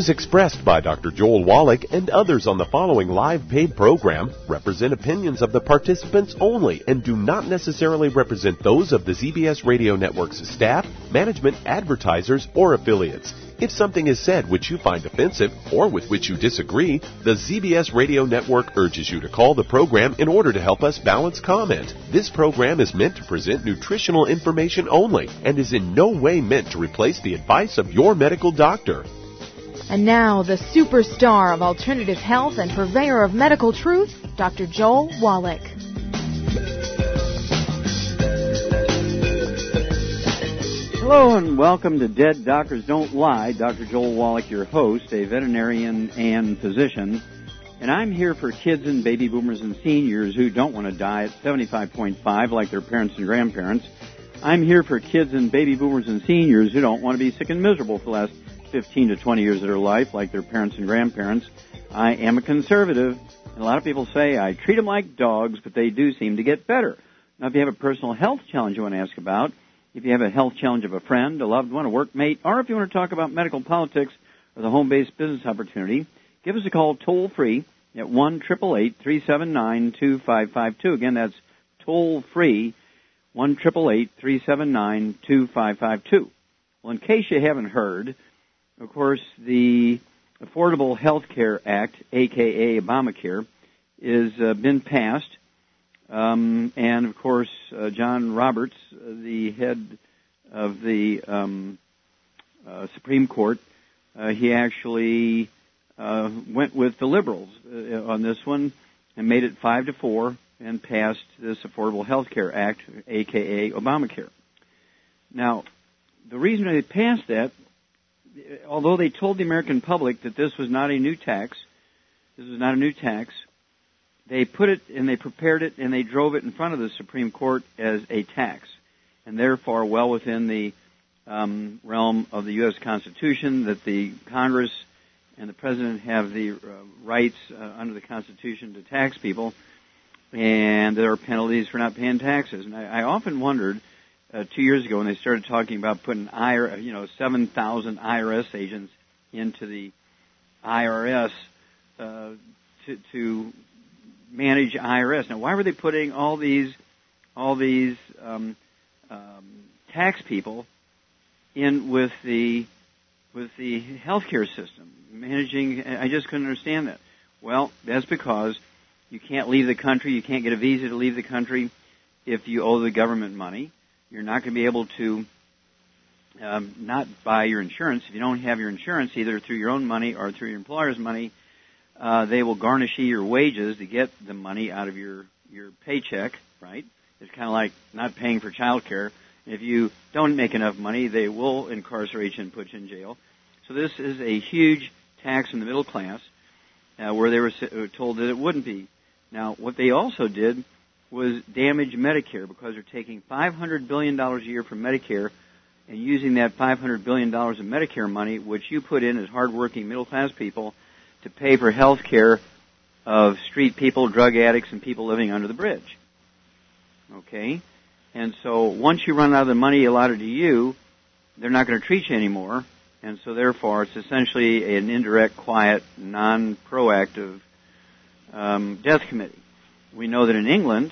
views expressed by Dr. Joel Wallach and others on the following live paid program represent opinions of the participants only and do not necessarily represent those of the ZBS Radio Network's staff, management, advertisers, or affiliates. If something is said which you find offensive or with which you disagree, the ZBS Radio Network urges you to call the program in order to help us balance comment. This program is meant to present nutritional information only and is in no way meant to replace the advice of your medical doctor. And now, the superstar of alternative health and purveyor of medical truth, Dr. Joel Wallach. Hello and welcome to Dead Doctors Don't Lie. Dr. Joel Wallach, your host, a veterinarian and physician. And I'm here for kids and baby boomers and seniors who don't want to die at 75.5 like their parents and grandparents. I'm here for kids and baby boomers and seniors who don't want to be sick and miserable for the last 15 to 20 years of their life like their parents and grandparents. I am a conservative, and a lot of people say I treat them like dogs, but they do seem to get better. Now, if you have a personal health challenge you want to ask about, if you have a health challenge of a friend, a loved one, a workmate, or if you want to talk about medical politics or the home-based business opportunity, give us a call toll-free at 1-888-379-2552. Again, that's toll-free, 1-888-379-2552. Well, in case you haven't heard, of course, the Affordable Health Care Act, a.k.a. Obamacare, is been passed. And, of course, John Roberts, the head of the Supreme Court, he actually went with the liberals on this one and made it 5-4 and passed this Affordable Health Care Act, a.k.a. Obamacare. Now, the reason they passed that, although they told the American public that this was not a new tax, they put it and they prepared it and they drove it in front of the Supreme Court as a tax, and therefore well within the realm of the U.S. Constitution that the Congress and the President have the rights under the Constitution to tax people, and there are penalties for not paying taxes. And I often wondered 2 years ago when they started talking about putting 7,000 IRS agents into the IRS to manage IRS. Now, why were they putting all these tax people in with the healthcare system managing? I just couldn't understand that. Well, that's because you can't leave the country. You can't get a visa to leave the country if you owe the government money. You're not going to be able to not buy your insurance. If you don't have your insurance, either through your own money or through your employer's money, they will garnish your wages to get the money out of your paycheck, right? It's kind of like not paying for child care. If you don't make enough money, they will incarcerate you and put you in jail. So this is a huge tax in the middle class, where they were told that it wouldn't be. Now, what they also did was damage Medicare, because they're taking $500 billion a year from Medicare and using that $500 billion of Medicare money, which you put in as hardworking middle-class people, to pay for health care of street people, drug addicts, and people living under the bridge. Okay? And so once you run out of the money allotted to you, they're not going to treat you anymore, and so therefore it's essentially an indirect, quiet, non-proactive death committee. We know that in England,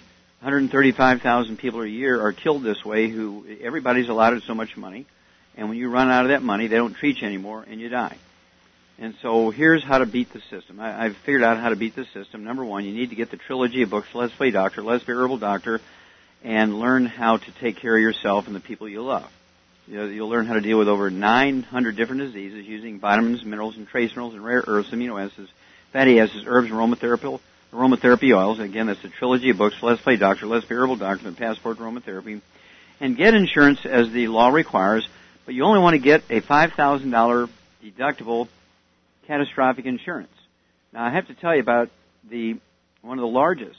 135,000 people a year are killed this way, who everybody's allotted so much money, and when you run out of that money, they don't treat you anymore, and you die. And so here's how to beat the system. I've figured out how to beat the system. Number one, you need to get the trilogy of books, Let's Play Doctor, Let's Be Herbal Doctor, and learn how to take care of yourself and the people you love. You'll learn how to deal with over 900 different diseases using vitamins, minerals, and trace minerals, and rare earths, amino acids, fatty acids, herbs, and aromatherapy oils. Again, that's the trilogy of books, Let's Play Doctor, Let's Be Herbal Doctor, and Passport to Aromatherapy. And get insurance as the law requires, but you only want to get a $5,000 deductible catastrophic insurance. Now, I have to tell you about one of the largest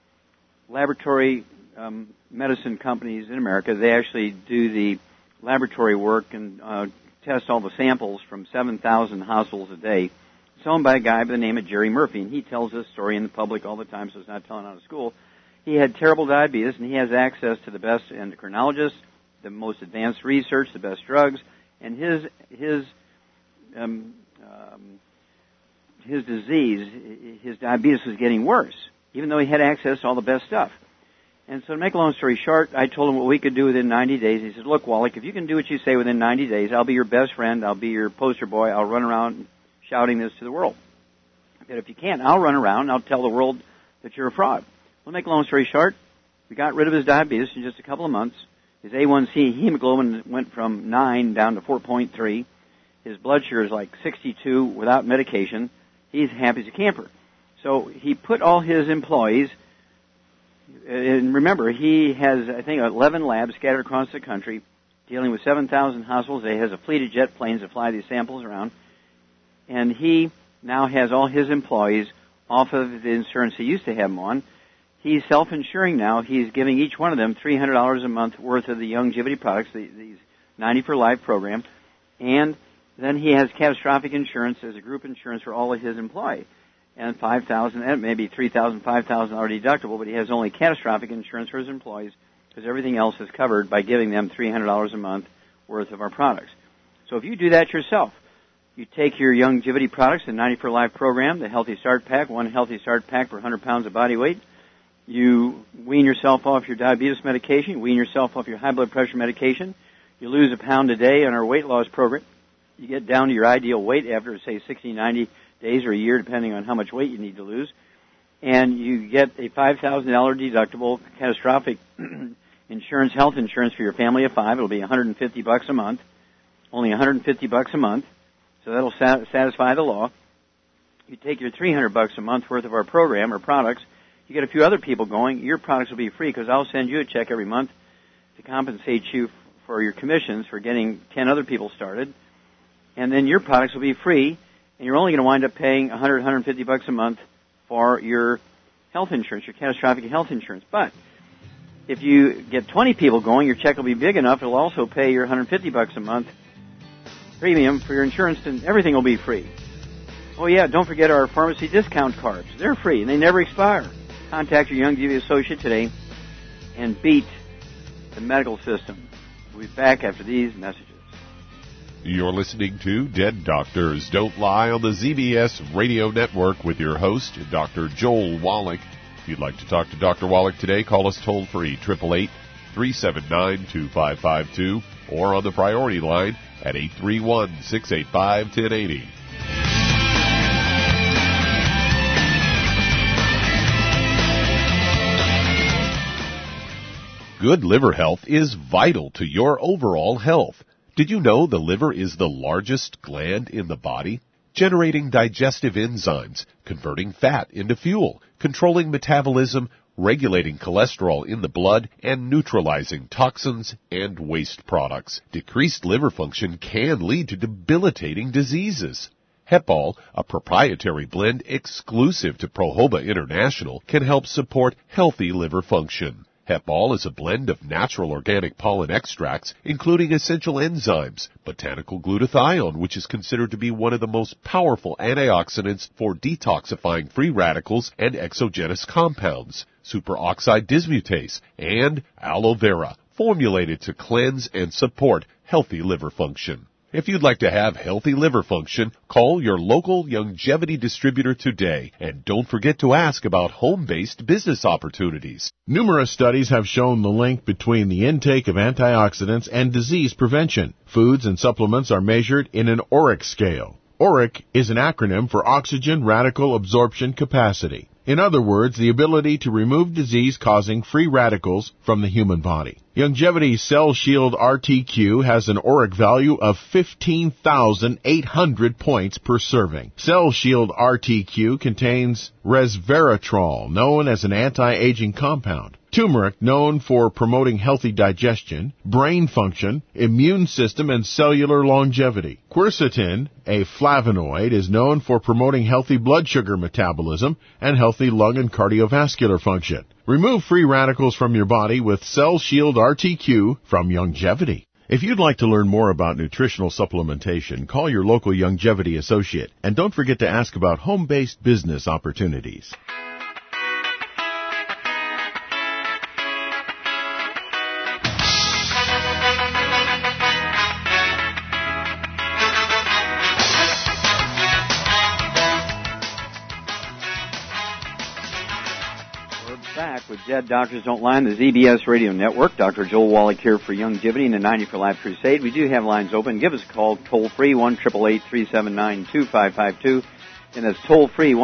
laboratory medicine companies in America. They actually do the laboratory work and test all the samples from 7,000 hospitals a day. It's owned by a guy by the name of Jerry Murphy, and he tells this story in the public all the time, so it's not telling out of school. He had terrible diabetes, and he has access to the best endocrinologists, the most advanced research, the best drugs, and his his disease, his diabetes was getting worse, even though he had access to all the best stuff. And so to make a long story short, I told him what we could do within 90 days. He said, look, Wallach, if you can do what you say within 90 days, I'll be your best friend. I'll be your poster boy. I'll run around shouting this to the world. But if you can't, I'll run around and I'll tell the world that you're a fraud. Well, to make a long story short, we got rid of his diabetes in just a couple of months. His A1C hemoglobin went from 9 down to 4.3. His blood sugar is like 62 without medication. He's happy as a camper. So he put all his employees, and remember, he has, I think, 11 labs scattered across the country, dealing with 7,000 hospitals. He has a fleet of jet planes that fly these samples around. And he now has all his employees off of the insurance he used to have them on. He's self-insuring now. He's giving each one of them $300 a month worth of the Youngevity products, these 90 for Life program. And then he has catastrophic insurance as a group insurance for all of his employees. And $5,000, maybe $3,000, $5,000 already deductible, but he has only catastrophic insurance for his employees because everything else is covered by giving them $300 a month worth of our products. So if you do that yourself, you take your Youngevity products, the 90 for Life program, the Healthy Start Pack, one Healthy Start Pack for 100 pounds of body weight. You wean yourself off your diabetes medication, you wean yourself off your high blood pressure medication. You lose a pound a day on our weight loss program. You get down to your ideal weight after, say, 60, 90 days or a year, depending on how much weight you need to lose. And you get a $5,000 deductible catastrophic insurance, health insurance for your family of 5. It'll be $150 a month, only $150 a month. So that'll satisfy the law. You take your $300 a month worth of our program or products. You get a few other people going. Your products will be free because I'll send you a check every month to compensate you for your commissions for getting 10 other people started. And then your products will be free, and you're only going to wind up paying $100, $150 a month for your health insurance, your catastrophic health insurance. But if you get 20 people going, your check will be big enough. It'll also pay your $150 a month premium for your insurance, and everything will be free. Oh, yeah, don't forget our pharmacy discount cards. They're free, and they never expire. Contact your Youngevity associate today and beat the medical system. We'll be back after these messages. You're listening to Dead Doctors Don't Lie on the ZBS Radio Network with your host, Dr. Joel Wallach. If you'd like to talk to Dr. Wallach today, call us toll-free, 888-379-2552, or on the priority line at 831-685-1080. Good liver health is vital to your overall health. Did you know the liver is the largest gland in the body? Generating digestive enzymes, converting fat into fuel, controlling metabolism, regulating cholesterol in the blood, and neutralizing toxins and waste products. Decreased liver function can lead to debilitating diseases. Hepal, a proprietary blend exclusive to Prohoba International, can help support healthy liver function. Hepal is a blend of natural organic pollen extracts, including essential enzymes, botanical glutathione, which is considered to be one of the most powerful antioxidants for detoxifying free radicals and exogenous compounds, superoxide dismutase, and aloe vera, formulated to cleanse and support healthy liver function. If you'd like to have healthy liver function, call your local Youngevity distributor today, and don't forget to ask about home-based business opportunities. Numerous studies have shown the link between the intake of antioxidants and disease prevention. Foods and supplements are measured in an ORAC scale. ORAC is an acronym for Oxygen Radical Absorption Capacity. In other words, the ability to remove disease-causing free radicals from the human body. Youngevity's Cell Shield RTQ has an ORAC value of 15,800 points per serving. Cell Shield RTQ contains resveratrol, known as an anti-aging compound. Turmeric, known for promoting healthy digestion, brain function, immune system, and cellular longevity. Quercetin, a flavonoid, is known for promoting healthy blood sugar metabolism and healthy lung and cardiovascular function. Remove free radicals from your body with Cell Shield RTQ from Youngevity. If you'd like to learn more about nutritional supplementation, call your local Youngevity associate. And don't forget to ask about home-based business opportunities. We're back with Dead Doctors Don't Lie on the ZBS Radio Network. Dr. Joel Wallach here for Youngevity and the 90 for Life Crusade. We do have lines open. Give us a call, toll-free, 1-888-379-2552. And that's toll-free,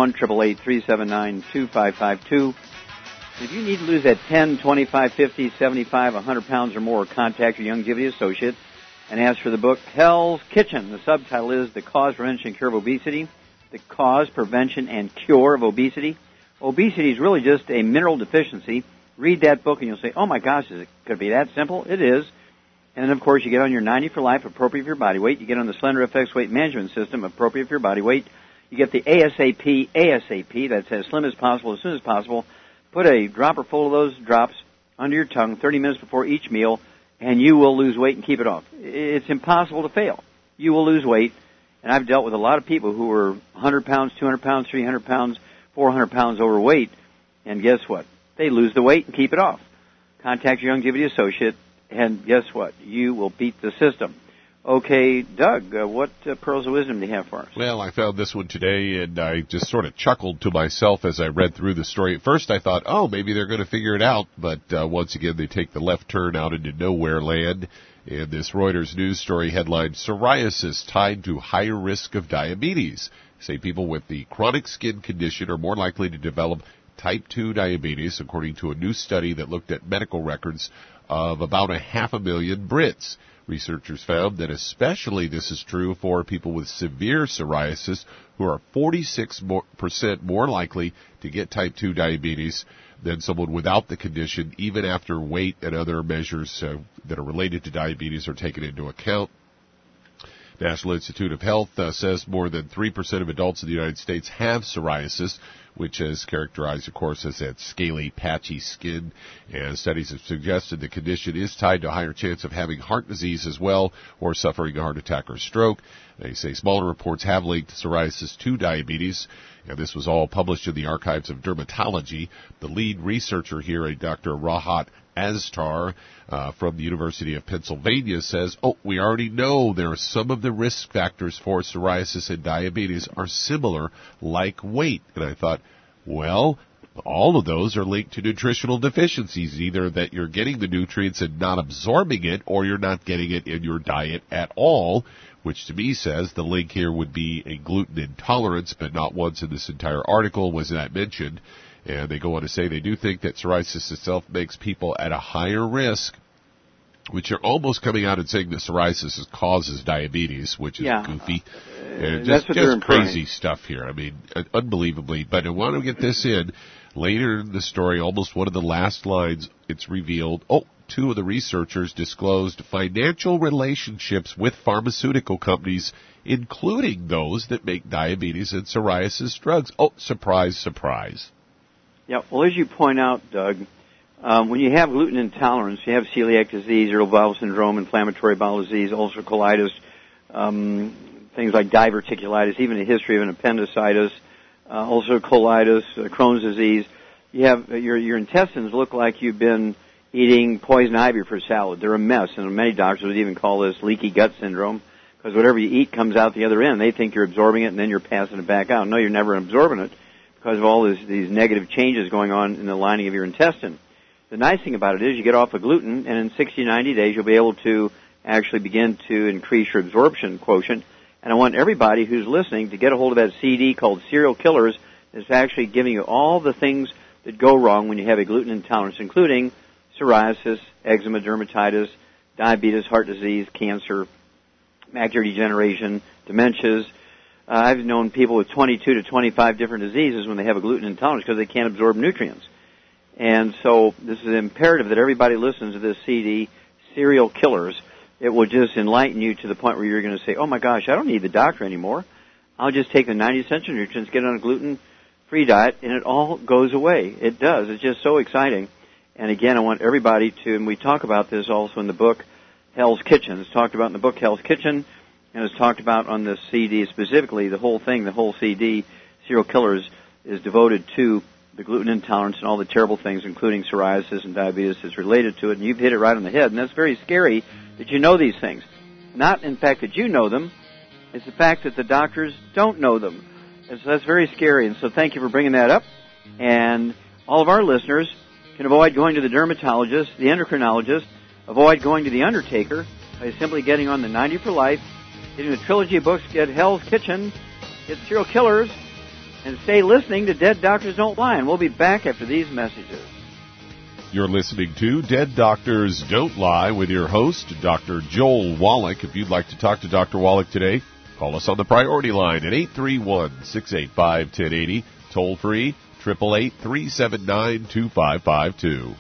1-888-379-2552. If you need to lose that 10, 25, 50, 75, 100 pounds or more, contact your Youngevity associate and ask for the book, Hell's Kitchen. The subtitle is The Cause, Prevention, and Cure of Obesity. The Cause, Prevention, and Cure of Obesity. Obesity is really just a mineral deficiency. Read that book and you'll say, oh my gosh, could it be that simple? It is. And then, of course, you get on your 90 for Life, appropriate for your body weight. You get on the Slender FX Weight Management System, appropriate for your body weight. You get the ASAP, that's as slim as possible, as soon as possible. Put a dropper full of those drops under your tongue 30 minutes before each meal, and you will lose weight and keep it off. It's impossible to fail. You will lose weight. And I've dealt with a lot of people who were 100 pounds, 200 pounds, 300 pounds, 400 pounds overweight, and guess what? They lose the weight and keep it off. Contact your Youngevity associate, and guess what? You will beat the system. Okay, Doug, what pearls of wisdom do you have for us? Well, I found this one today, and I just sort of chuckled to myself as I read through the story. At first, I thought, oh, maybe they're going to figure it out, but once again, they take the left turn out into nowhere land. And this Reuters news story headlined, Psoriasis Tied to Higher Risk of Diabetes. Say people with the chronic skin condition are more likely to develop type 2 diabetes, according to a new study that looked at medical records of about 500,000 Brits. Researchers found that especially this is true for people with severe psoriasis, who are 46% more likely to get type 2 diabetes than someone without the condition, even after weight and other measures that are related to diabetes are taken into account. National Institute of Health says more than 3% of adults in the United States have psoriasis, which is characterized, of course, as that scaly, patchy skin. And studies have suggested the condition is tied to a higher chance of having heart disease as well, or suffering a heart attack or stroke. They say smaller reports have linked psoriasis to diabetes, and this was all published in the Archives of Dermatology. The lead researcher here, a Dr. Rahat Aztar from the University of Pennsylvania, says, we already know there are some of the risk factors for psoriasis and diabetes are similar, like weight. And I thought, well, all of those are linked to nutritional deficiencies, either that you're getting the nutrients and not absorbing it, or you're not getting it in your diet at all, which to me says the link here would be a gluten intolerance, but not once in this entire article was that mentioned. And they go on to say they do think that psoriasis itself makes people at a higher risk, which are almost coming out and saying that psoriasis causes diabetes, which is goofy. And just crazy stuff here. I mean, unbelievably. But I want to get this in. Later in the story, almost one of the last lines, it's revealed, two of the researchers disclosed financial relationships with pharmaceutical companies, including those that make diabetes and psoriasis drugs. Surprise, surprise. Yeah, well, as you point out, Doug, when you have gluten intolerance, you have celiac disease, irritable bowel syndrome, inflammatory bowel disease, ulcerative colitis, things like diverticulitis, even a history of an appendicitis, ulcerative colitis, Crohn's disease. You have your intestines look like you've been eating poison ivy for salad. They're a mess, and many doctors would even call this leaky gut syndrome, because whatever you eat comes out the other end. They think you're absorbing it, and then you're passing it back out. No, you're never absorbing it, because of all these negative changes going on in the lining of your intestine. The nice thing about it is you get off of gluten, and in 60, 90 days you'll be able to actually begin to increase your absorption quotient. And I want everybody who's listening to get a hold of that CD called Serial Killers. It's actually giving you all the things that go wrong when you have a gluten intolerance, including psoriasis, eczema, dermatitis, diabetes, heart disease, cancer, macular degeneration, dementias. I've known people with 22 to 25 different diseases when they have a gluten intolerance because they can't absorb nutrients. And so this is imperative that everybody listens to this CD, Serial Killers. It will just enlighten you to the point where you're going to say, oh my gosh, I don't need the doctor anymore. I'll just take the 90 essential nutrients, get on a gluten-free diet, and it all goes away. It does. It's just so exciting. And again, I want everybody to, and we talk about this also in the book, Hell's Kitchen. It's talked about in the book, Hell's Kitchen, and it's talked about on the CD specifically. The whole thing, the whole CD, Serial Killers, is devoted to the gluten intolerance and all the terrible things, including psoriasis and diabetes, is related to it. And you've hit it right on the head. And that's very scary that you know these things. Not, in fact, that you know them. It's the fact that the doctors don't know them. And so that's very scary. And so thank you for bringing that up. And all of our listeners can avoid going to the dermatologist, the endocrinologist, avoid going to the undertaker by simply getting on the 90 for Life, getting the trilogy of books, get Hell's Kitchen, get Serial Killers, and stay listening to Dead Doctors Don't Lie. And we'll be back after these messages. You're listening to Dead Doctors Don't Lie with your host, Dr. Joel Wallach. If you'd like to talk to Dr. Wallach today, call us on the priority line at 831-685-1080, toll free, 888-379-2552.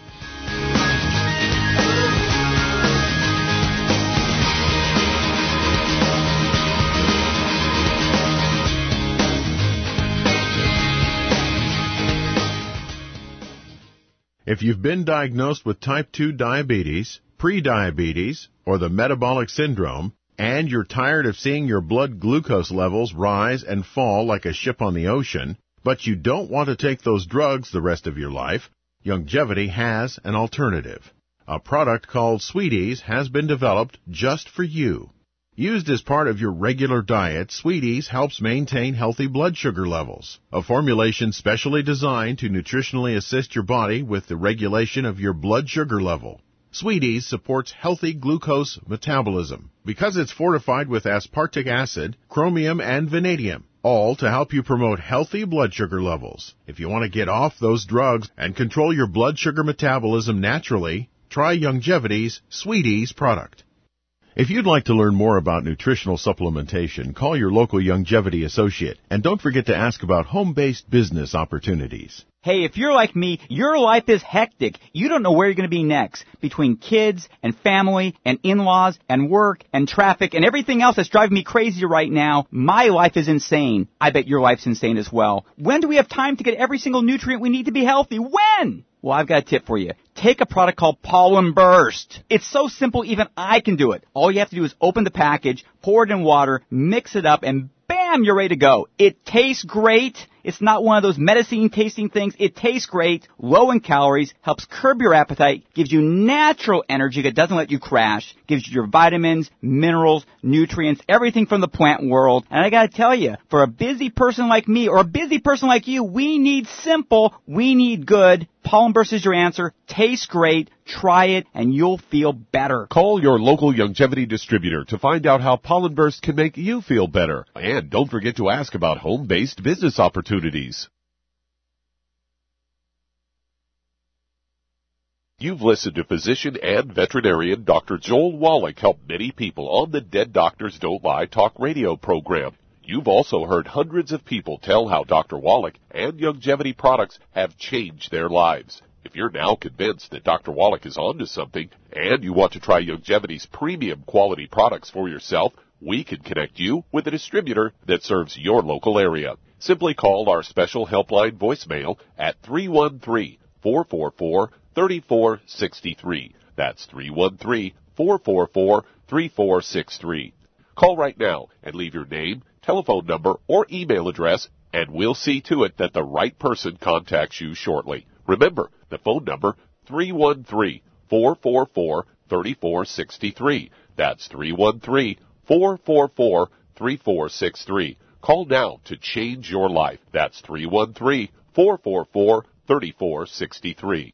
If you've been diagnosed with type 2 diabetes, prediabetes, or the metabolic syndrome, and you're tired of seeing your blood glucose levels rise and fall like a ship on the ocean, but you don't want to take those drugs the rest of your life, Youngevity has an alternative. A product called Sweeties has been developed just for you. Used as part of your regular diet, Sweeties helps maintain healthy blood sugar levels, a formulation specially designed to nutritionally assist your body with the regulation of your blood sugar level. Sweeties supports healthy glucose metabolism because it's fortified with aspartic acid, chromium, and vanadium, all to help you promote healthy blood sugar levels. If you want to get off those drugs and control your blood sugar metabolism naturally, try Youngevity's Sweeties product. If you'd like to learn more about nutritional supplementation, call your local Youngevity associate, and don't forget to ask about home-based business opportunities. Hey, if you're like me, your life is hectic. You don't know where you're going to be next. Between kids and family and in-laws and work and traffic and everything else that's driving me crazy right now, my life is insane. I bet your life's insane as well. When do we have time to get every single nutrient we need to be healthy? When? Well, I've got a tip for you. Take a product called Pollen Burst. It's so simple, even I can do it. All you have to do is open the package, pour it in water, mix it up, and bam, you're ready to go. It tastes great. It's not one of those medicine-tasting things. It tastes great, low in calories, helps curb your appetite, gives you natural energy that doesn't let you crash, gives you your vitamins, minerals, nutrients, everything from the plant world. And I got to tell you, for a busy person like me or a busy person like you, we need simple, we need good. Pollen Burst is your answer. Tastes great. Try it, and you'll feel better. Call your local Youngevity distributor to find out how Pollen Burst can make you feel better. And don't forget to ask about home-based business opportunities. You've listened to physician and veterinarian Dr. Joel Wallach help many people on the Dead Doctors Don't Lie talk radio program. You've also heard hundreds of people tell how Dr. Wallach and Youngevity products have changed their lives. If you're now convinced that Dr. Wallach is onto something and you want to try Youngevity's premium quality products for yourself, we can connect you with a distributor that serves your local area. Simply call our special helpline voicemail at 313-444-3463. That's 313-444-3463. Call right now and leave your name, telephone number, or email address, and we'll see to it that the right person contacts you shortly. Remember, the phone number, 313-444-3463. That's 313-444-3463. Call now to change your life. That's 313-444-3463.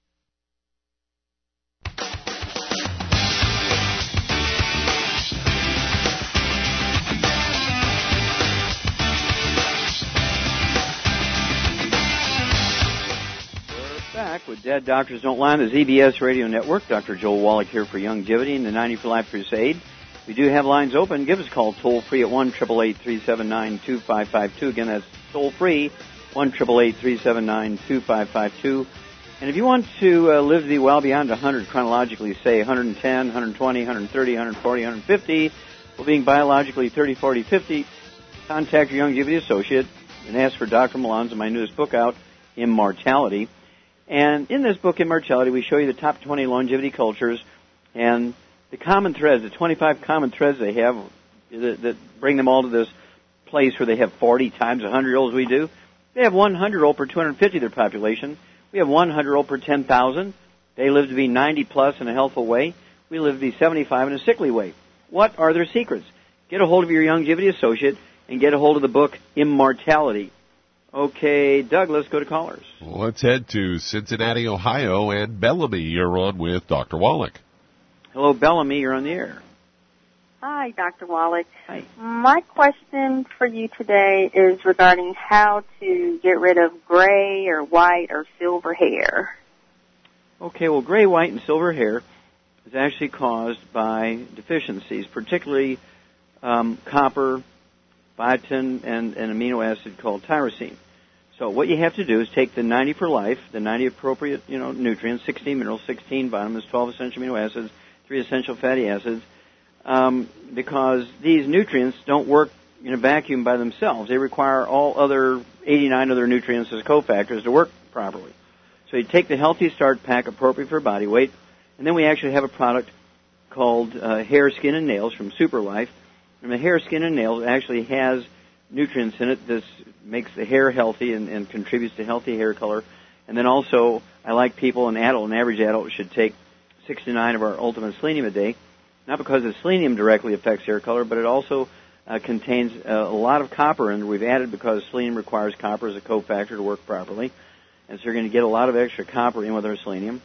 Back with Dead Doctors Don't Lie on the ZBS Radio Network. Dr. Joel Wallach here for Youngevity and the 90 for Life Crusade. We do have lines open. Give us a call toll-free at 1-888-379-2552. Again, that's toll-free, 1-888-379-2552. And if you want to live to be well beyond 100 chronologically, say 110, 120, 130, 140, 150, well, being biologically 30, 40, 50, contact your Youngevity associate and ask for Dr. Malonza, my newest book out, Immortality. And in this book, Immortality, we show you the top 20 longevity cultures and the common threads, the 25 common threads they have that bring them all to this place where they have 40 times 100-year-olds we do. They have 100-year-old per 250 of their population. We have 100-year-old per 10,000. They live to be 90-plus in a healthful way. We live to be 75 in a sickly way. What are their secrets? Get a hold of your Youngevity associate and get a hold of the book Immortality. Okay, Doug, let's go to callers. Let's head to Cincinnati, Ohio, and Bellamy. You're on with Dr. Wallach. Hello, Bellamy. You're on the air. Hi, Dr. Wallach. Hi. My question for you today is regarding how to get rid of gray or white or silver hair. Okay, well, gray, white, and silver hair is actually caused by deficiencies, particularly copper, biotin, and an amino acid called tyrosine. So what you have to do is take the 90 for life, the 90 appropriate, nutrients, 16 minerals, 16 vitamins, 12 essential amino acids, 3 essential fatty acids, because these nutrients don't work in a vacuum by themselves. They require all other 89 other nutrients as cofactors to work properly. So you take the Healthy Start Pack appropriate for body weight, and then we actually have a product called Hair, Skin, and Nails from Superlife. And the Hair, Skin, and Nails actually has nutrients in it that makes the hair healthy and contributes to healthy hair color. And then also, I like people, an average adult should take 6 to 9 of our Ultimate Selenium a day, not because the selenium directly affects hair color, but it also contains a lot of copper, and we've added because selenium requires copper as a cofactor to work properly. And so you're going to get a lot of extra copper in with our selenium.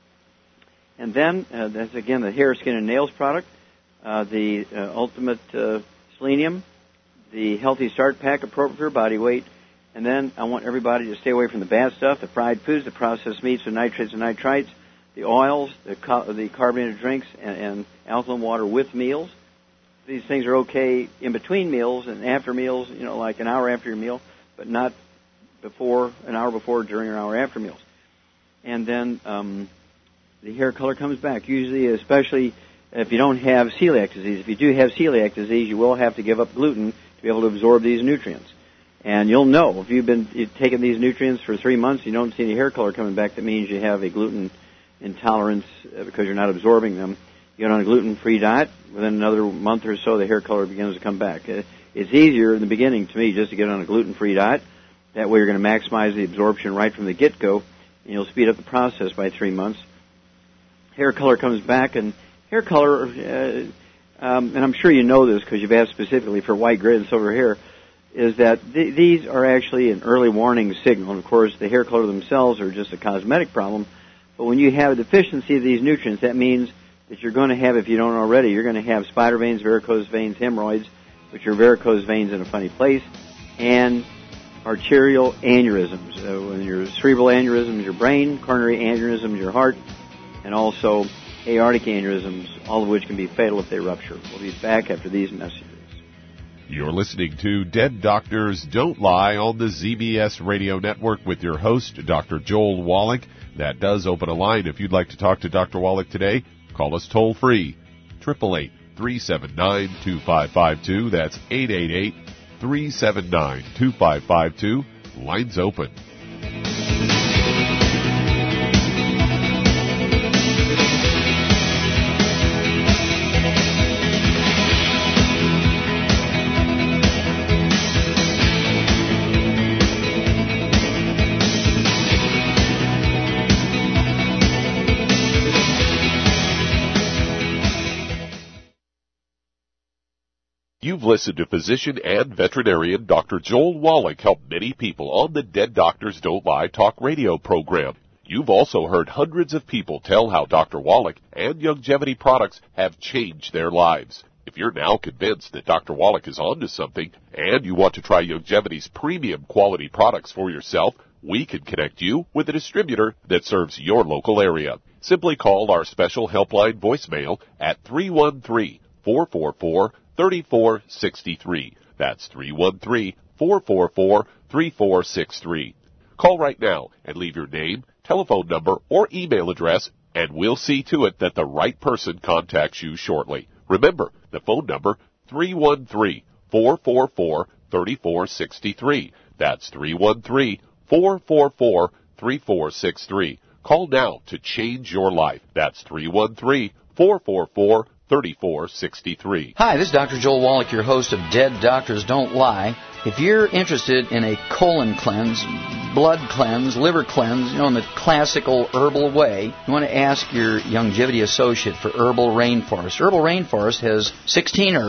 And then, that's again the Hair, Skin, and Nails product, the Ultimate Selenium, the Healthy Start Pack appropriate for body weight. And then I want everybody to stay away from the bad stuff, the fried foods, the processed meats, the nitrates and nitrites, the oils, the carbonated drinks, and alkaline water with meals. These things are okay in between meals and after meals, like an hour after your meal, but not an hour before, during, or hour after meals. And then the hair color comes back, usually, especially if you don't have celiac disease. If you do have celiac disease, you will have to give up gluten to be able to absorb these nutrients. And you'll know, if you've taken these nutrients for 3 months, you don't see any hair color coming back, that means you have a gluten intolerance because you're not absorbing them. You get on a gluten-free diet, within another month or so, the hair color begins to come back. It's easier in the beginning, to me, just to get on a gluten-free diet. That way you're going to maximize the absorption right from the get-go, and you'll speed up the process by 3 months. Hair color comes back, and hair color, and I'm sure you know this because you've asked specifically for white, gray, and silver hair, is that these are actually an early warning signal. And, of course, the hair color themselves are just a cosmetic problem. But when you have a deficiency of these nutrients, that means that you're going to have, if you don't already, you're going to have spider veins, varicose veins, hemorrhoids, which are varicose veins in a funny place, and arterial aneurysms. When your cerebral aneurysms, your brain, coronary aneurysms, your heart, and also aortic aneurysms, all of which can be fatal if they rupture. We'll be back after these messages. You're listening to Dead Doctors Don't Lie on the ZBS Radio Network with your host, Dr. Joel Wallach. That does open a line. If you'd like to talk to Dr. Wallach today, call us toll-free, 888-379-2552. That's 888-379-2552. Lines open. You've listened to physician and veterinarian Dr. Joel Wallach help many people on the Dead Doctors Don't Lie talk radio program. You've also heard hundreds of people tell how Dr. Wallach and Youngevity products have changed their lives. If you're now convinced that Dr. Wallach is onto something and you want to try Youngevity's premium quality products for yourself, we can connect you with a distributor that serves your local area. Simply call our special helpline voicemail at 313-444-3463. That's 313-444-3463. Call right now and leave your name, telephone number, or email address, and we'll see to it that the right person contacts you shortly. Remember, the phone number, 313-444-3463. That's 313-444-3463. Call now to change your life. That's 313-444-3463. Hi, this is Dr. Joel Wallach, your host of Dead Doctors Don't Lie. If you're interested in a colon cleanse, blood cleanse, liver cleanse, in the classical herbal way, you want to ask your Youngevity associate for Herbal Rainforest. Herbal Rainforest has 16 herbs,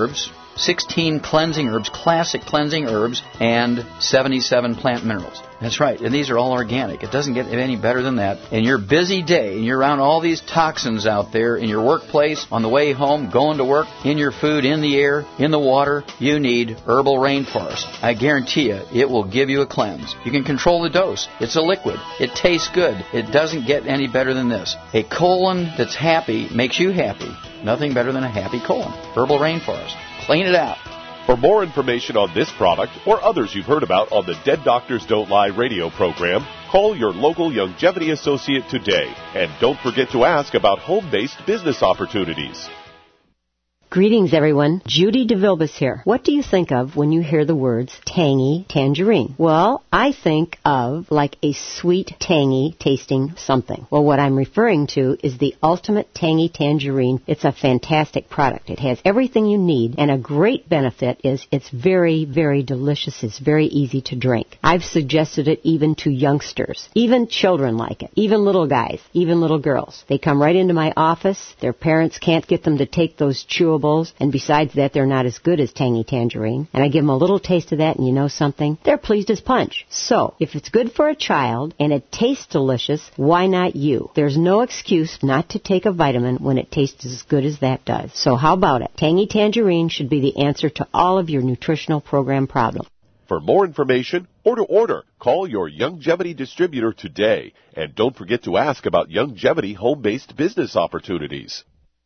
16 cleansing herbs, classic cleansing herbs, and 77 plant minerals. That's right, and these are all organic. It doesn't get any better than that. In your busy day, and you're around all these toxins out there in your workplace, on the way home, going to work, in your food, in the air, in the water, you need Herbal Rainforest. I guarantee you, it will give you a cleanse. You can control the dose. It's a liquid. It tastes good. It doesn't get any better than this. A colon that's happy makes you happy. Nothing better than a happy colon. Herbal Rainforest. Clean it out. For more information on this product or others you've heard about on the Dead Doctors Don't Lie radio program, call your local Youngevity associate today. And don't forget to ask about home-based business opportunities. Greetings, everyone. Judy DeVilbus here. What do you think of when you hear the words tangy tangerine? Well, I think of like a sweet, tangy tasting something. Well, what I'm referring to is the Ultimate Tangy Tangerine. It's a fantastic product. It has everything you need, and a great benefit is it's very, very delicious. It's very easy to drink. I've suggested it even to youngsters. Even children like it. Even little guys. Even little girls. They come right into my office. Their parents can't get them to take those chewables. And besides that, they're not as good as Tangy Tangerine. And I give them a little taste of that, and you know something? They're pleased as punch. So, if it's good for a child and it tastes delicious, why not you? There's no excuse not to take a vitamin when it tastes as good as that does. So how about it? Tangy Tangerine should be the answer to all of your nutritional program problems. For more information or to order, call your Youngevity distributor today. And don't forget to ask about Youngevity home-based business opportunities.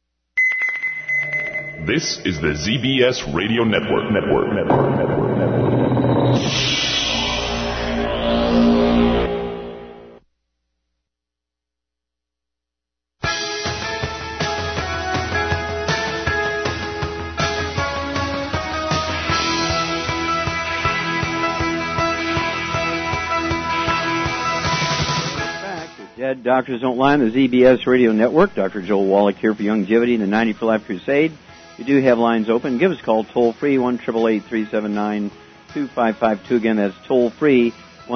This is the ZBS Radio Network. Dead Doctors Don't Lie on the ZBS Radio Network. Dr. Joel Wallach here for Youngevity and the 90 for Life Crusade. We do have lines open. Give us a call toll-free, 1-888-379-2552. Again, that's toll-free,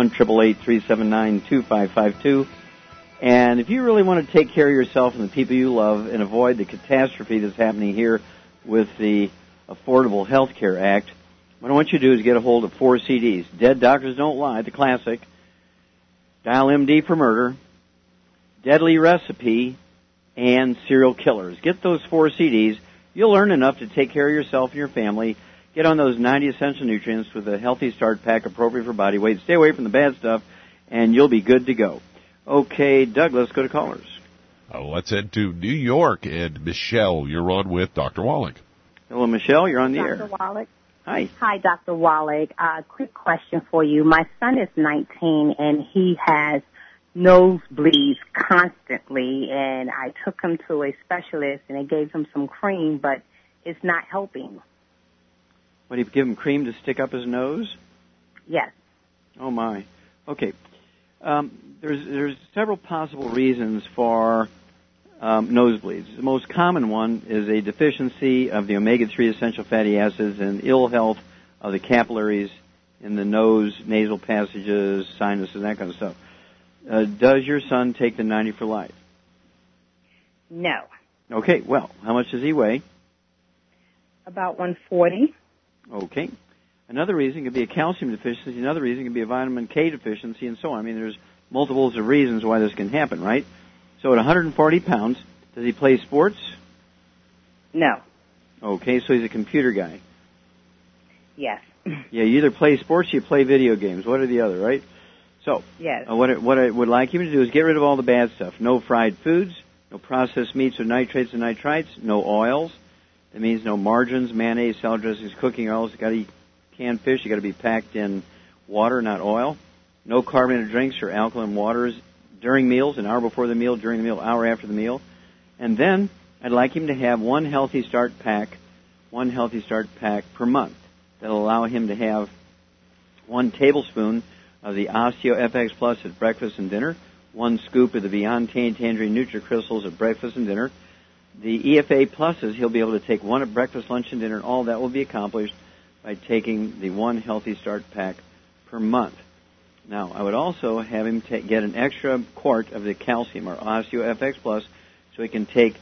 1-888-379-2552. And if you really want to take care of yourself and the people you love and avoid the catastrophe that's happening here with the Affordable Health Care Act, what I want you to do is get a hold of 4 CDs. Dead Doctors Don't Lie, the classic. Dial MD for Murder. Deadly Recipe. And Serial Killers. Get those 4 CDs. You'll learn enough to take care of yourself and your family. Get on those 90 essential nutrients with a Healthy Start Pack appropriate for body weight. Stay away from the bad stuff, and you'll be good to go. Okay, Doug, let's go to callers. Let's head to New York. And Michelle, you're on with Dr. Wallach. Hello, Michelle. You're on the air. Dr. Wallach. Hi. Hi, Dr. Wallach. Quick question for you. My son is 19, and he has nosebleeds constantly, and I took him to a specialist, and they gave him some cream, but it's not helping. What, do you give him cream to stick up his nose? Yes. Oh, my. Okay. There's several possible reasons for nosebleeds. The most common one is a deficiency of the omega-3 essential fatty acids and ill health of the capillaries in the nose, nasal passages, sinuses, that kind of stuff. Does your son take the 90 for Life? No. Okay, well, how much does he weigh? About 140. Okay. Another reason could be a calcium deficiency. Another reason could be a vitamin K deficiency, and so on. I mean, there's multiples of reasons why this can happen, right? So at 140 pounds, does he play sports? No. Okay, so he's a computer guy. Yes. Yeah, you either play sports or you play video games. One or the other, right? So, yes. What I would like him to do is get rid of all the bad stuff. No fried foods, no processed meats with nitrates and nitrites, no oils. That means no margarines, mayonnaise, salad dressings, cooking oils. You got to eat canned fish. You got to be packed in water, not oil. No carbonated drinks or alkaline waters during meals, an hour before the meal, during the meal, hour after the meal. And then I'd like him to have one Healthy Start pack per month. That'll allow him to have 1 tablespoon of the Osteo FX Plus at breakfast and dinner, 1 scoop of the Beyond Tangerine NutriCrystals at breakfast and dinner. The EFA Pluses, he'll be able to take 1 at breakfast, lunch, and dinner, and all that will be accomplished by taking the 1 Healthy Start pack per month. Now, I would also have him get an extra quart of the calcium, or Osteo FX Plus, so he can take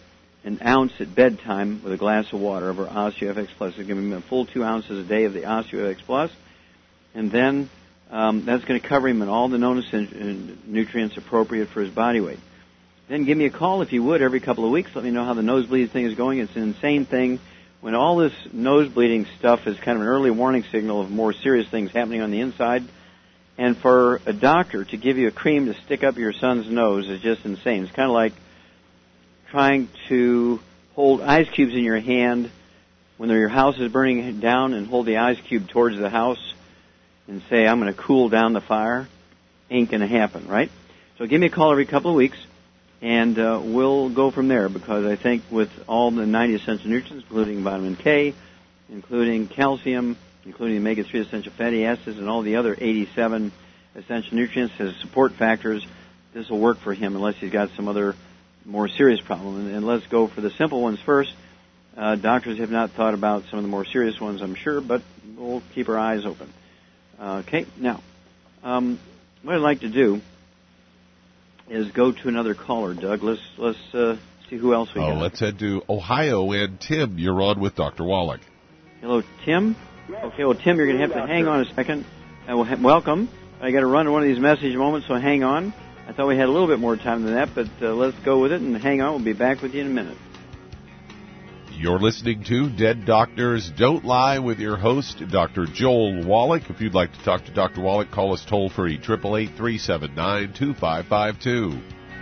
an ounce at bedtime with a glass of water of our OsteoFX Plus. It's going to be a full 2 ounces a day of the OsteoFX Plus. And then that's going to cover him in all the known nutrients appropriate for his body weight. Then give me a call if you would every couple of weeks. Let me know how the nosebleed thing is going. It's an insane thing. When all this nosebleeding stuff is kind of an early warning signal of more serious things happening on the inside. And for a doctor to give you a cream to stick up your son's nose is just insane. It's kind of like trying to hold ice cubes in your hand when your house is burning down and hold the ice cube towards the house and say, I'm going to cool down the fire. Ain't going to happen, right? So give me a call every couple of weeks, and we'll go from there, because I think with all the 90 essential nutrients, including vitamin K, including calcium, including omega-3 essential fatty acids, and all the other 87 essential nutrients as support factors, this will work for him unless he's got some other more serious problem. And let's go for the simple ones first. Doctors have not thought about some of the more serious ones, I'm sure, but we'll keep our eyes open. Okay, now, what I'd like to do is go to another caller, Doug. Let's see who else we got. Let's head to Ohio, and Tim, you're on with Dr. Wallach. Hello, Tim. Okay, well, Tim, you're going to have to hang on a second. Welcome. I got to run to one of these message moments, so hang on. I thought we had a little bit more time than that, but let's go with it and hang on. We'll be back with you in a minute. You're listening to Dead Doctors Don't Lie with your host, Dr. Joel Wallach. If you'd like to talk to Dr. Wallach, call us toll-free, 888-379-2552.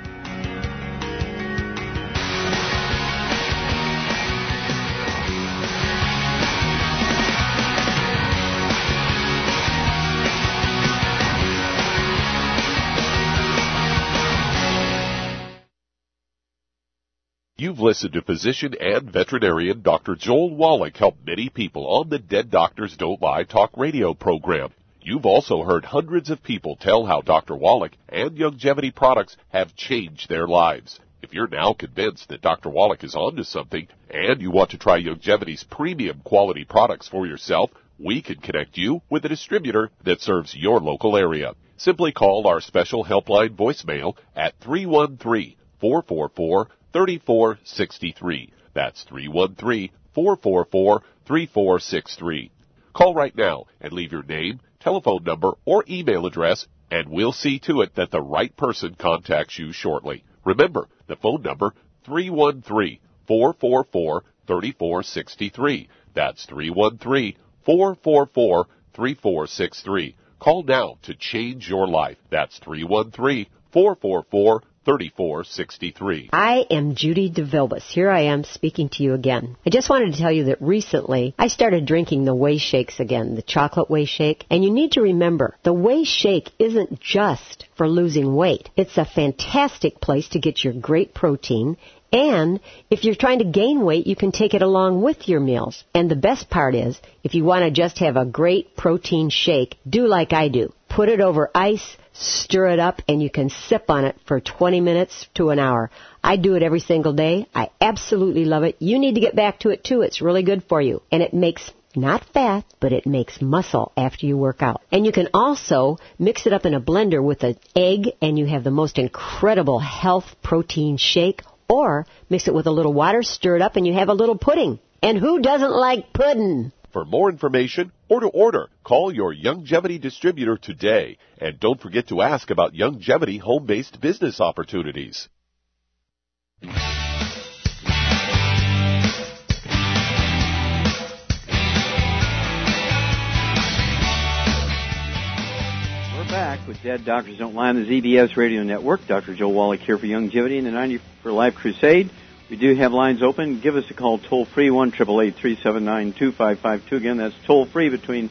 You've listened to physician and veterinarian Dr. Joel Wallach help many people on the Dead Doctors Don't Lie talk radio program. You've also heard hundreds of people tell how Dr. Wallach and Youngevity products have changed their lives. If you're now convinced that Dr. Wallach is onto something and you want to try Youngevity's premium quality products for yourself, we can connect you with a distributor that serves your local area. Simply call our special helpline voicemail at 313-444-3463. That's 313-444-3463. Call right now and leave your name, telephone number, or email address, and we'll see to it that the right person contacts you shortly. Remember, the phone number, 313-444-3463. That's 313-444-3463. Call now to change your life. That's 313-444-3463. 3463. I am Judy DeVilbus. Here I am speaking to you again. I just wanted to tell you that recently I started drinking the Whey Shakes again, the chocolate Whey Shake. And you need to remember, the Whey Shake isn't just for losing weight. It's a fantastic place to get your great protein. And if you're trying to gain weight, you can take it along with your meals. And the best part is, if you want to just have a great protein shake, do like I do. Put it over ice, stir it up, and you can sip on it for 20 minutes to an hour. I do it every single day. I absolutely love it. You need to get back to it, too. It's really good for you. And it makes not fat, but it makes muscle after you work out. And you can also mix it up in a blender with an egg, and you have the most incredible health protein shake. Or mix it with a little water, stir it up, and you have a little pudding. And who doesn't like pudding? For more information or to order, call your Youngevity distributor today. And don't forget to ask about Youngevity home-based business opportunities. We're back with Dead Doctors Don't Lie on the ZBS Radio Network. Dr. Joel Wallach here for Youngevity and the 90 for Life Crusade. We do have lines open. Give us a call toll-free, 1-888-379-2552. Again, that's toll-free between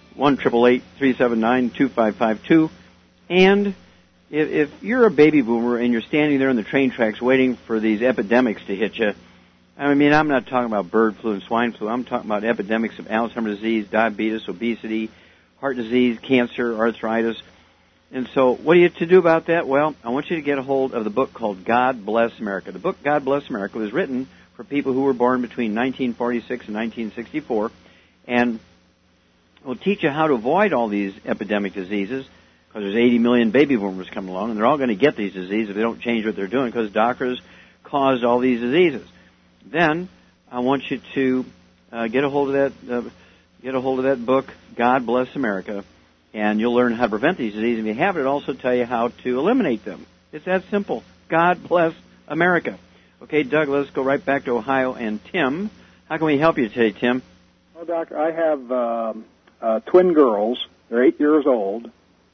1-888-379-2552. And if you're a baby boomer and you're standing there on the train tracks waiting for these epidemics to hit you, I mean, I'm not talking about bird flu and swine flu. I'm talking about epidemics of Alzheimer's disease, diabetes, obesity, heart disease, cancer, arthritis. And so what are you to do about that? Well, I want you to get a hold of the book called God Bless America. The book God Bless America was written for people who were born between 1946 and 1964, and will teach you how to avoid all these epidemic diseases, because there's 80 million baby boomers coming along, and they're all going to get these diseases if they don't change what they're doing, because doctors caused all these diseases. Then I want you to get a hold of that book, God Bless America, and you'll learn how to prevent these diseases. If you have it, it'll also tell you how to eliminate them. It's that simple. God Bless America. Okay, Doug, let's go right back to Ohio and Tim. How can we help you today, Tim? Well, Doctor, I have twin girls. They're 8 years old,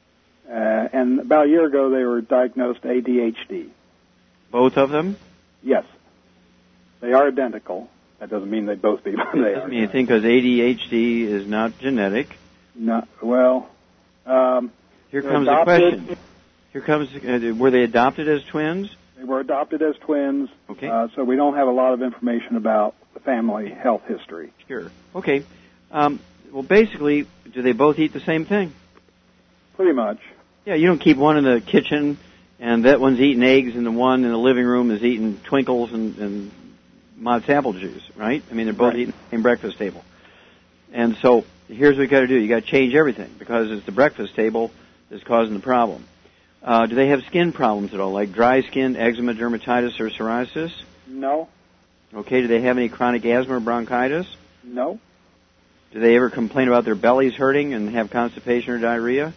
and about a year ago they were diagnosed ADHD. Both of them? Yes. They are identical. That doesn't mean they both be. They doesn't mean anything because ADHD is not genetic. No. Well, here comes the question. Here comes. Were they adopted as twins? They were adopted as twins. Okay. So we don't have a lot of information about the family health history. Sure. Okay. Well, basically, do they both eat the same thing? Pretty much. Yeah. You don't keep one in the kitchen and that one's eating eggs, and the one in the living room is eating Twinkles and Mott's apple juice, right? I mean, they're both eating the same breakfast table. And so here's what you got to do: you got to change everything because it's the breakfast table that's causing the problem. Do they have skin problems at all, like dry skin, eczema, dermatitis, or psoriasis? No. Okay. Do they have any chronic asthma or bronchitis? No. Do they ever complain about their bellies hurting and have constipation or diarrhea?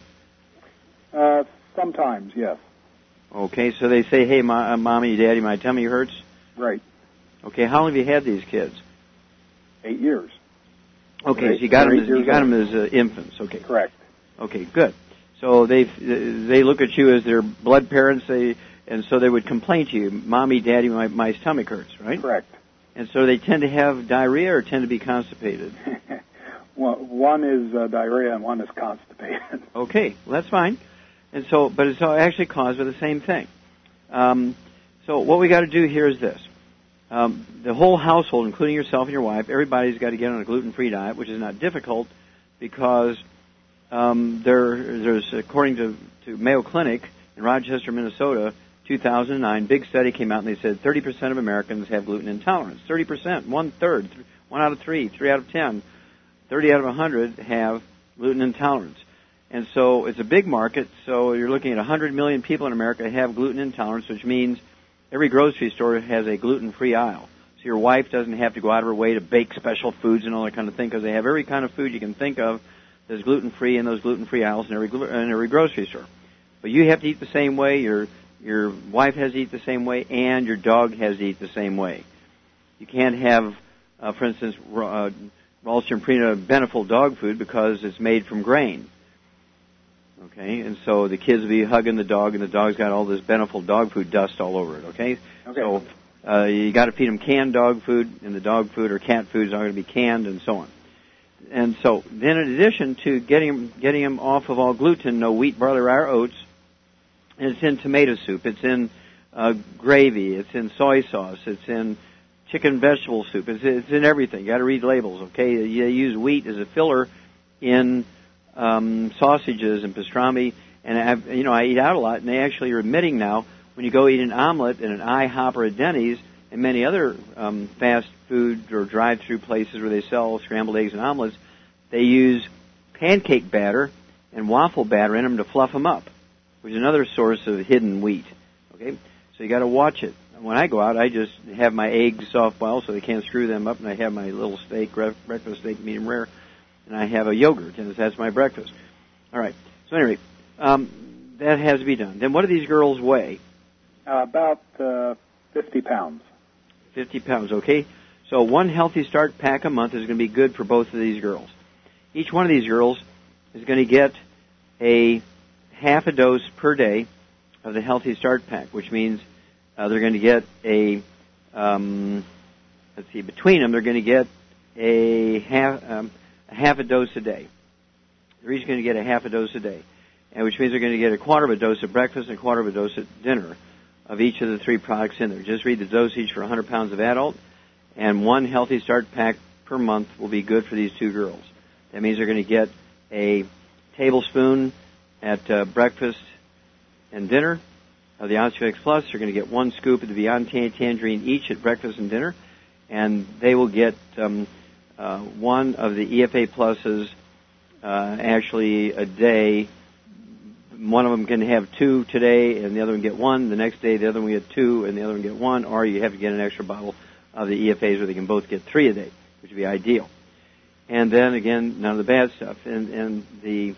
Sometimes, yes. Okay, so they say, hey, Mommy, Daddy, my tummy hurts? Right. Okay, how long have you had these kids? 8 years. Okay, so you got them as infants. Okay. Correct. Okay, good. So they look at you as their blood parents, and so they would complain to you, Mommy, Daddy, my stomach hurts, right? Correct. And so they tend to have diarrhea or tend to be constipated? Well, one is diarrhea and one is constipated. Okay, well, that's fine. And so, but it's all actually caused by the same thing. So what we got to do here is this. The whole household, including yourself and your wife, everybody's got to get on a gluten-free diet, which is not difficult because there's, according to Mayo Clinic in Rochester, Minnesota, 2009, big study came out and they said 30% of Americans have gluten intolerance. 30%, 1/3, 1 out of 3, 3 out of 10, 30 out of 100 have gluten intolerance. And so it's a big market, so you're looking at 100 million people in America have gluten intolerance, which means every grocery store has a gluten-free aisle. So your wife doesn't have to go out of her way to bake special foods and all that kind of thing because they have every kind of food you can think of that's gluten-free in those gluten-free aisles in every grocery store. But you have to eat the same way, your wife has to eat the same way, and your dog has to eat the same way. You can't have, for instance, Ralston Purina Beneful dog food because it's made from grain. Okay, and so the kids will be hugging the dog, and the dog's got all this Beneful dog food dust all over it, okay? So you got to feed them canned dog food, and the dog food or cat food is not going to be canned, and so on. And so then in addition to getting them off of all gluten, no wheat, barley, rye, or oats, and it's in tomato soup, it's in gravy, it's in soy sauce, it's in chicken vegetable soup, it's in everything. You got to read labels, okay? They use wheat as a filler in sausages and pastrami, and I eat out a lot, and they actually are admitting now when you go eat an omelet in an IHOP or a Denny's and many other fast food or drive-through places where they sell scrambled eggs and omelets, they use pancake batter and waffle batter in them to fluff them up, which is another source of hidden wheat. Okay, so you got to watch it. When I go out, I just have my eggs soft-boiled so they can't screw them up, and I have my little steak, breakfast steak, medium rare, and I have a yogurt, and that's my breakfast. All right. So anyway, that has to be done. Then what do these girls weigh? About 50 pounds. 50 pounds, okay. So one Healthy Start pack a month is going to be good for both of these girls. Each one of these girls is going to get a half a dose per day of the Healthy Start pack, which means they're going to get between them, they're going to get a half a dose a day. They're each going to get a half a dose a day, and which means they're going to get a quarter of a dose at breakfast and a quarter of a dose at dinner of each of the three products in there. Just read the dosage for 100 pounds of adult, and one Healthy Start pack per month will be good for these two girls. That means they're going to get a tablespoon at breakfast and dinner of the Osteofix Plus. They're going to get one scoop of the Beyond Tangerine each at breakfast and dinner, and they will get one of the EFA Pluses actually a day. One of them can have two today, and the other one get one. The next day, the other one get two, and the other one get one. Or you have to get an extra bottle of the EFAs where they can both get 3 a day, which would be ideal. And then again, none of the bad stuff. And the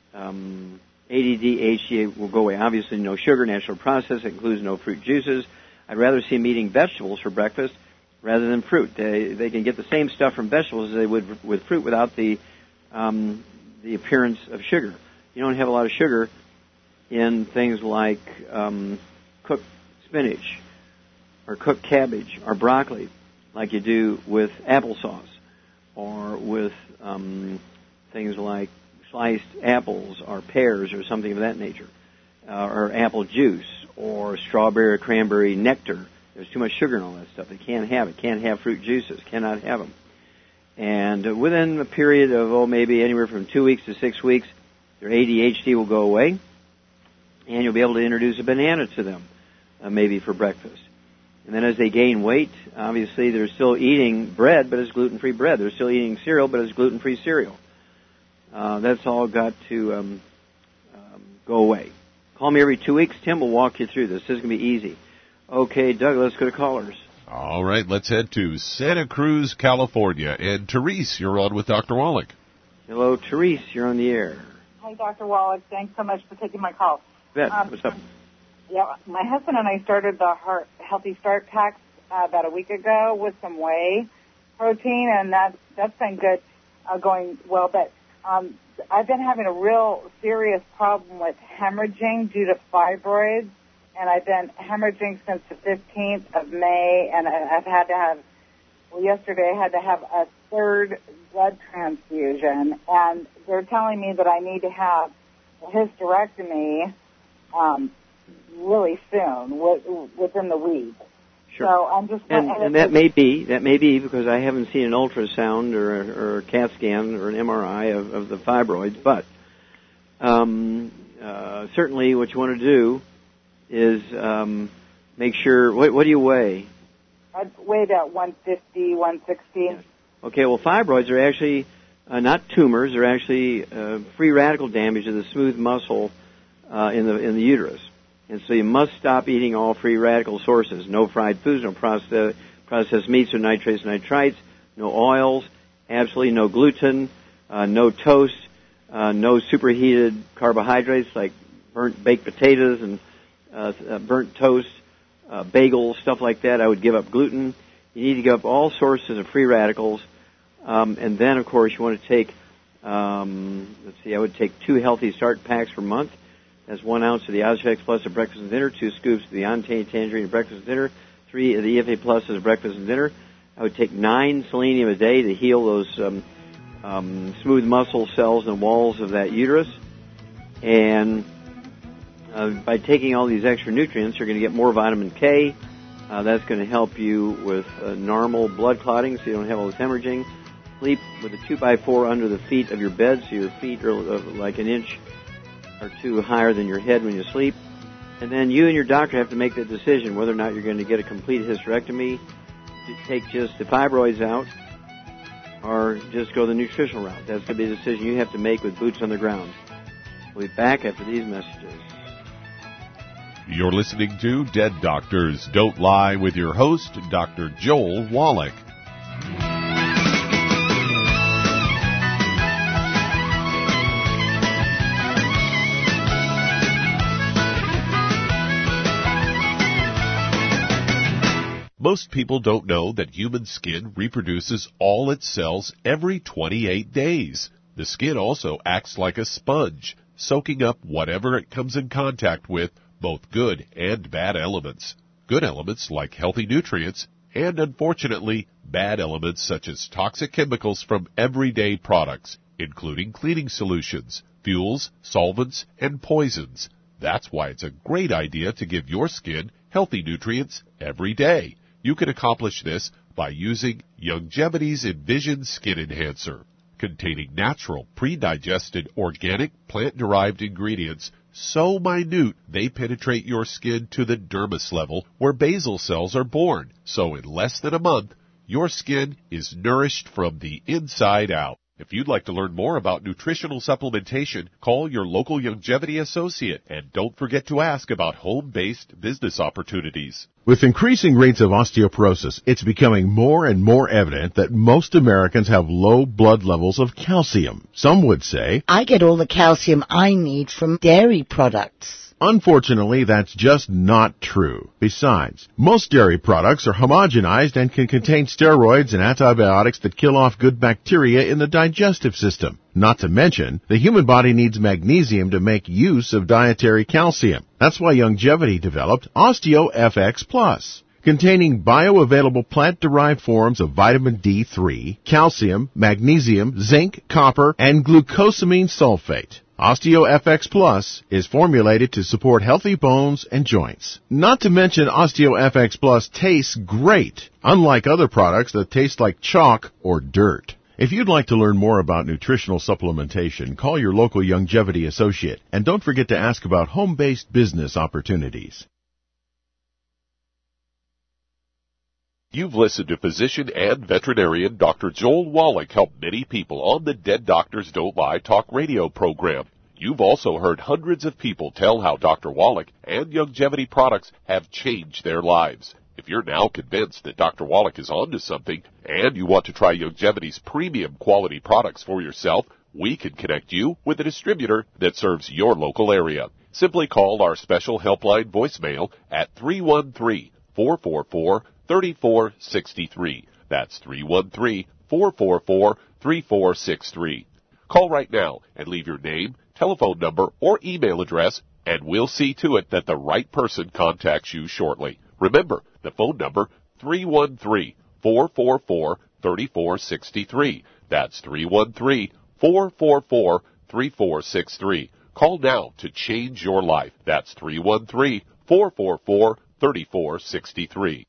ADD, HGA will go away. Obviously, no sugar, natural process. It includes no fruit juices. I'd rather see them eating vegetables for breakfast rather than fruit. They can get the same stuff from vegetables as they would with fruit without the appearance of sugar. You don't have a lot of sugar in things like cooked spinach or cooked cabbage or broccoli like you do with applesauce or with things like sliced apples or pears or something of that nature, or apple juice or strawberry or cranberry nectar. There's too much sugar in all that stuff. It can't have it. Can't have fruit juices. Cannot have them. And within a period of, maybe anywhere from 2 weeks to 6 weeks, their ADHD will go away, and you'll be able to introduce a banana to them, maybe for breakfast. And then as they gain weight, obviously they're still eating bread, but it's gluten-free bread. They're still eating cereal, but it's gluten-free cereal. That's all got to go away. Call me every 2 weeks. Tim will walk you through this. This is going to be easy. Okay, Doug, let's go to callers. All right, let's head to Santa Cruz, California. And Therese, you're on with Dr. Wallach. Hello, Therese. You're on the air. Hi, Dr. Wallach. Thanks so much for taking my call. Bet. What's up? Yeah, my husband and I started the Healthy Start packs about a week ago with some whey protein, and that's been good, going well. But I've been having a real serious problem with hemorrhaging due to fibroids, and I've been hemorrhaging since the 15th of May, and I've had to have, yesterday I had to have a 3rd blood transfusion, and they're telling me that I need to have a hysterectomy really soon, within the week. Sure. So I'm just and that may be because I haven't seen an ultrasound or a CAT scan or an MRI of the fibroids, but certainly what you want to do is make sure. What do you weigh? I weigh about 150, 160. Okay, well, fibroids are actually not tumors; they're actually free radical damage of the smooth muscle in the uterus. And so you must stop eating all free radical sources. No fried foods, no processed meats or nitrates, nitrites, no oils, absolutely no gluten, no toast, no superheated carbohydrates like burnt baked potatoes and burnt toast, bagels, stuff like that. I would give up gluten. You need to give up all sources of free radicals. And then, of course, you want to take, I would take 2 Healthy Start packs per month. That's 1 ounce of the Ozfex Plus at breakfast and dinner, 2 scoops of the Ontane Tangerine at breakfast and dinner, 3 of the EFA Plus at breakfast and dinner. I would take 9 selenium a day to heal those smooth muscle cells and walls of that uterus. And by taking all these extra nutrients, you're going to get more vitamin K. That's going to help you with normal blood clotting so you don't have all this hemorrhaging. Sleep with a 2x4 under the feet of your bed so your feet are like an inch or 2 higher than your head when you sleep. And then you and your doctor have to make the decision whether or not you're going to get a complete hysterectomy, to take just the fibroids out, or just go the nutritional route. That's going to be a decision you have to make with boots on the ground. We'll be back after these messages. You're listening to Dead Doctors Don't Lie with your host, Dr. Joel Wallach. Most people don't know that human skin reproduces all its cells every 28 days. The skin also acts like a sponge, soaking up whatever it comes in contact with, both good and bad elements. Good elements like healthy nutrients, and unfortunately, bad elements such as toxic chemicals from everyday products, including cleaning solutions, fuels, solvents, and poisons. That's why it's a great idea to give your skin healthy nutrients every day. You can accomplish this by using Youngevity's Envision Skin Enhancer, containing natural, pre-digested, organic, plant-derived ingredients so minute they penetrate your skin to the dermis level where basal cells are born. So in less than a month, your skin is nourished from the inside out. If you'd like to learn more about nutritional supplementation, call your local longevity associate, and don't forget to ask about home-based business opportunities. With increasing rates of osteoporosis, it's becoming more and more evident that most Americans have low blood levels of calcium. Some would say, I get all the calcium I need from dairy products. Unfortunately, that's just not true. Besides, most dairy products are homogenized and can contain steroids and antibiotics that kill off good bacteria in the digestive system. Not to mention, the human body needs magnesium to make use of dietary calcium. That's why Longevity developed OsteoFX Plus, containing bioavailable plant-derived forms of vitamin D3, calcium, magnesium, zinc, copper, and glucosamine sulfate. OsteoFX Plus is formulated to support healthy bones and joints. Not to mention OsteoFX Plus tastes great, unlike other products that taste like chalk or dirt. If you'd like to learn more about nutritional supplementation, call your local Longevity associate, and don't forget to ask about home-based business opportunities. You've listened to physician and veterinarian Dr. Joel Wallach help many people on the Dead Doctors Don't Lie talk radio program. You've also heard hundreds of people tell how Dr. Wallach and Longevity products have changed their lives. If you're now convinced that Dr. Wallach is onto something and you want to try Longevity's premium quality products for yourself, we can connect you with a distributor that serves your local area. Simply call our special helpline voicemail at 313-444-3463. That's 313-444-3463. Call right now and leave your name, telephone number, or email address, and we'll see to it that the right person contacts you shortly. Remember, the phone number, 313-444-3463. That's 313-444-3463. Call now to change your life. That's 313-444-3463.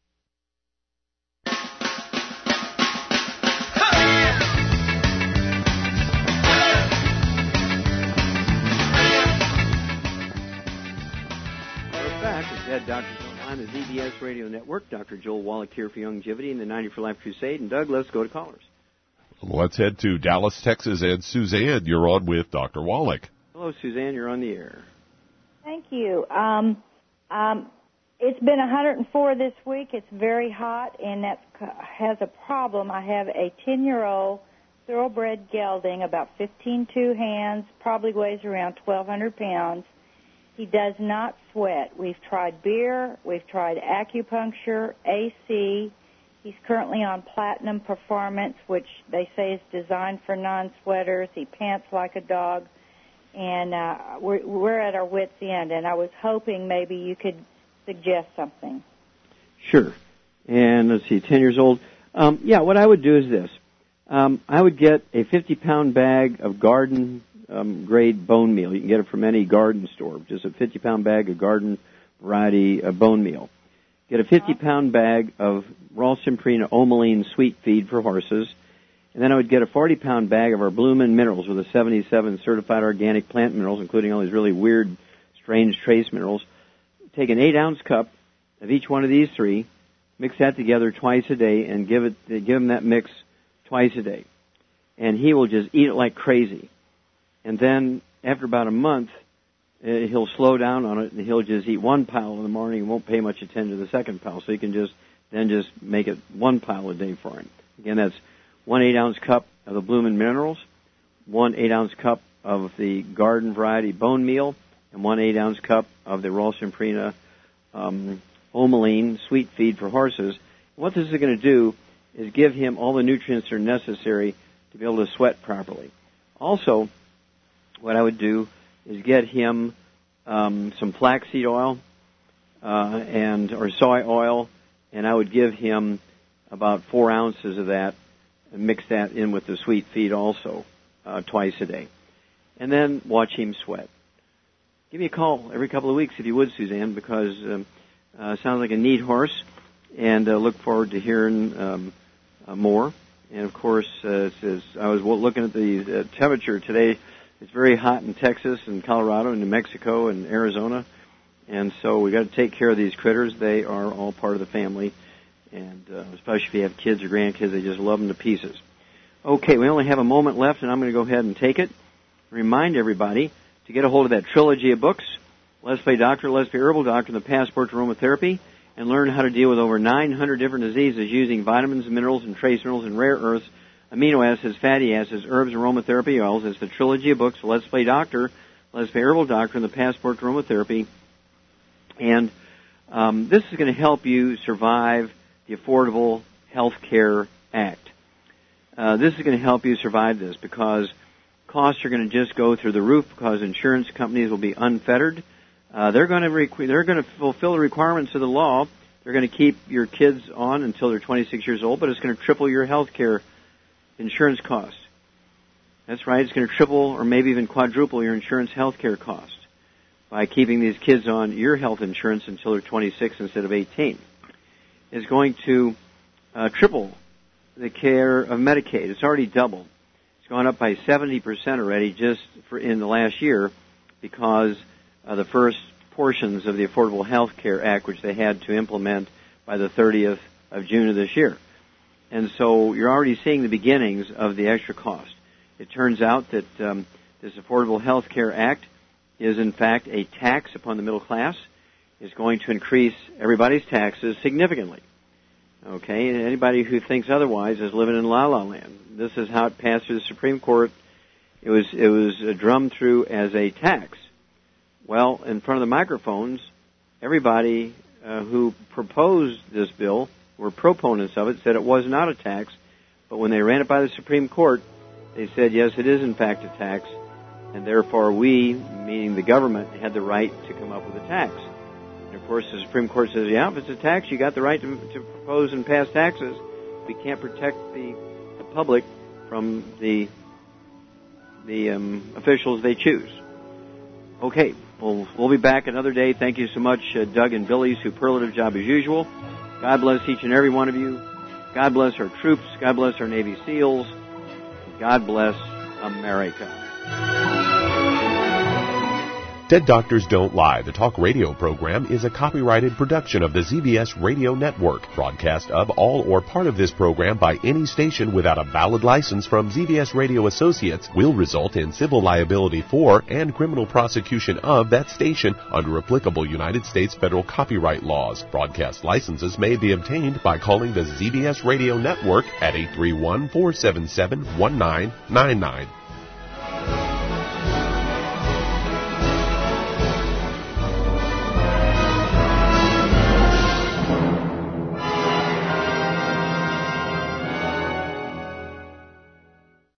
Dead Doctors Online, the ZBS Radio Network. Dr. Joel Wallach here for Longevity and the 90 for Life Crusade. And Doug, let's go to callers. Let's head to Dallas, Texas, and Suzanne, you're on with Dr. Wallach. Hello, Suzanne, you're on the air. Thank you. It's been 104 this week. It's very hot, and that has a problem. I have a 10-year-old thoroughbred gelding, about 15-2 hands, probably weighs around 1,200 pounds. He does not sweat. We've tried beer. We've tried acupuncture, AC. He's currently on Platinum Performance, which they say is designed for non-sweaters. He pants like a dog. And we're at our wits' end, and I was hoping maybe you could suggest something. Sure. And let's see, 10 years old. What I would do is this. I would get a 50-pound bag of garden grade bone meal. You can get it from any garden store, just a 50-pound bag of garden variety bone meal. Get a 50-pound bag of Ralston-Purina Omeline sweet feed for horses, and then I would get a 40-pound bag of our Bloomin' Minerals with a 77 certified organic plant minerals, including all these really weird, strange trace minerals. Take an 8-ounce cup of each one of these three, mix that together twice a day, and give him that mix twice a day. And he will just eat it like crazy. And then, after about a month, he'll slow down on it, and he'll just eat one pile in the morning and won't pay much attention to the second pile. So you can just make it one pile a day for him. Again, that's 1 8-ounce cup of the Bloomin' Minerals, 1 8-ounce cup of the garden variety bone meal, and 1 8-ounce cup of the Ralston-Purina Omeline sweet feed for horses. What this is going to do is give him all the nutrients that are necessary to be able to sweat properly. Also, what I would do is get him some flaxseed oil or soy oil, and I would give him about 4 ounces of that and mix that in with the sweet feed also twice a day. And then watch him sweat. Give me a call every couple of weeks if you would, Suzanne, because it sounds like a neat horse, and look forward to hearing more. And, of course, I was looking at the temperature today. It's very hot in Texas and Colorado and New Mexico and Arizona. And so we got to take care of these critters. They are all part of the family. And especially if you have kids or grandkids, they just love them to pieces. Okay, we only have a moment left, and I'm going to go ahead and take it. Remind everybody to get a hold of that trilogy of books, Let's Play Doctor, Let's Play Herbal Doctor, and the Passport to Aromatherapy, and learn how to deal with over 900 different diseases using vitamins, minerals, and trace minerals and rare earths, amino acids, fatty acids, herbs, and aromatherapy oils. It's the trilogy of books, Let's Play Doctor, Let's Play Herbal Doctor, and the Passport to Aromatherapy. And this is going to help you survive the Affordable Health Care Act. This is going to help you survive this because costs are going to just go through the roof because insurance companies will be unfettered. They're going to fulfill the requirements of the law. They're going to keep your kids on until they're 26 years old, but it's going to triple your health care insurance costs. That's right. It's going to triple or maybe even quadruple your insurance health care cost by keeping these kids on your health insurance until they're 26 instead of 18. It's going to triple the care of Medicaid. It's already doubled. It's gone up by 70% already just in the last year because the first portions of the Affordable Health Care Act, which they had to implement by the 30th of June of this year. And so you're already seeing the beginnings of the extra cost. It turns out that this Affordable Health Care Act is, in fact, a tax upon the middle class. It's going to increase everybody's taxes significantly. Okay, and anybody who thinks otherwise is living in la-la land. This is how it passed through the Supreme Court. It was drummed through as a tax. Well, in front of the microphones, everybody who proposed this bill, were proponents of it, said it was not a tax. But when they ran it by the Supreme Court, they said, yes, it is in fact a tax, and therefore we, meaning the government, had the right to come up with a tax. And of course, the Supreme Court says, yeah, if it's a tax, you got the right to propose and pass taxes. We can't protect the public from the officials they choose. Okay, we'll be back another day. Thank you so much, Doug and Billy. Superlative job as usual. God bless each and every one of you. God bless our troops. God bless our Navy SEALs. God bless America. Dead Doctors Don't Lie, the talk radio program, is a copyrighted production of the ZBS Radio Network. Broadcast of all or part of this program by any station without a valid license from ZBS Radio Associates will result in civil liability for and criminal prosecution of that station under applicable United States federal copyright laws. Broadcast licenses may be obtained by calling the ZBS Radio Network at 831-477-1999.